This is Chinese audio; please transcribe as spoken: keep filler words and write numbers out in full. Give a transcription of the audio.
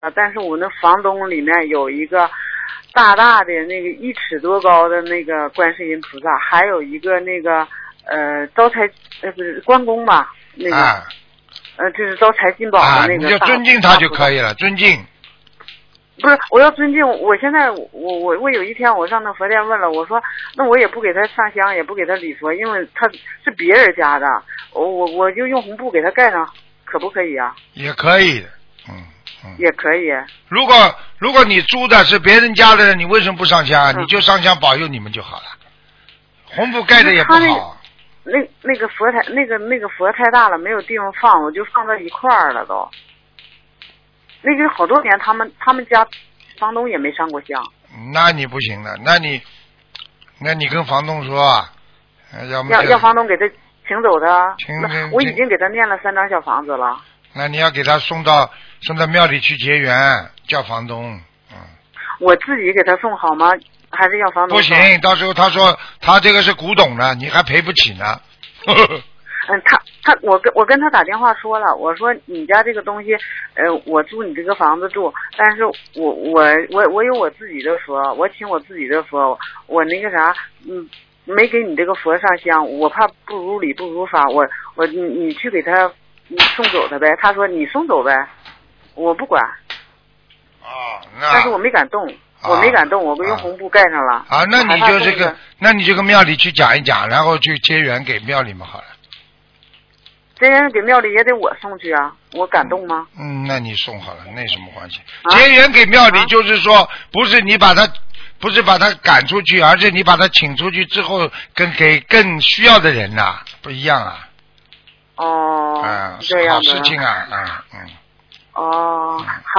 但是我那房东里面有一个大大的那个一尺多高的那个观世音菩萨，还有一个那个呃招财呃不是关公吧，那个、啊、呃就是招财进宝的那个、啊。 你就尊敬他就可以了，尊敬。 不是，我要尊敬。我现在我我我有一天我上那佛店问了，我说那我也不给他上香，也不给他礼佛，因为他是别人家的，我我我就用红布给他盖上，可不可以啊？ 也可以的，嗯嗯， 也可以。 如果如果你租的是别人家的，你为什么不上香啊？嗯、你就上香保佑你们就好了，红布盖的也不好。 那那那个佛台那个那个佛太大了，没有地方放，我就放到一块儿了都。那个好多年，他们他们家房东也没上过香。 那你不行了，那你，那你跟房东说啊，要要要房东给他请走他。 请我已经给他念了三张小房子了。 那你要给他送到送到庙里去结缘，叫房东。嗯。 我自己给他送好吗？还是要房东？ 不行，到时候他说他这个是古董的，你还赔不起呢。 嗯，他他我跟我跟他打电话说了，我说你家这个东西，呃，我租你这个房子住，但是我我我我有我自己的佛，我请我自己的佛，我那个啥，嗯，没给你这个佛上香，我怕不如理不如法，我我你你去给他你送走他呗，他说你送走呗，我不管。 哦，那。 但是我没敢动。我没敢动，我用红布盖上了。 啊，那你就这个，那你就跟庙里去讲一讲，然后去结缘给庙里嘛好了。 结缘给庙里也得我送去啊，我敢动吗？ 嗯，那你送好了，那什么关系？啊、结缘给庙里就是说，啊、不是你把他，不是把他赶出去，而是你把他请出去之后，跟给更需要的人呐、啊，不一样啊。 哦。 嗯， 这样的。 好事情啊，嗯嗯。 哦。